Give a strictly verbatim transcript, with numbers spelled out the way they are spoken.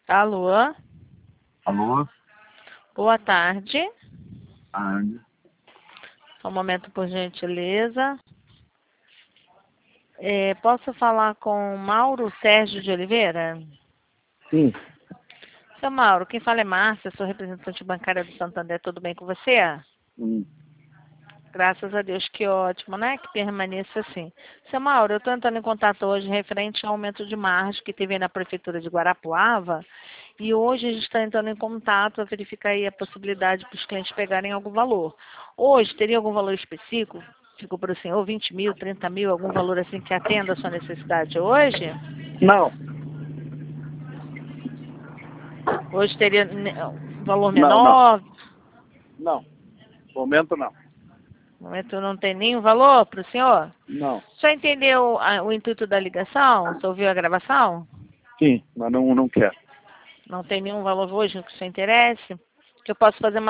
Alô? Alô? Boa tarde. Tarde. Só um momento, por gentileza. É, posso falar com Mauro Sérgio de Oliveira? Sim. Seu Mauro, quem fala é Márcia, sou representante bancária do Santander. Tudo bem com você? Hum. Graças a Deus, que ótimo, né? Que permaneça assim. Seu Mauro, eu estou entrando em contato hoje referente ao aumento de margem que teve na Prefeitura de Guarapuava. E hoje a gente está entrando em contato a verificar aí a possibilidade para os clientes pegarem algum valor. Hoje, teria algum valor específico? Ficou para o senhor vinte mil, trinta mil, algum valor assim que atenda a sua necessidade hoje? Não. Hoje teria ne- um valor Não, não. menor? Não. Momento não. No momento não tem nenhum valor para o senhor? Não. O senhor entendeu a- o intuito da ligação? O senhor ouviu a gravação? Sim, mas não, não quero. Não tem nenhum valor hoje que o senhor interesse? Que eu posso fazer uma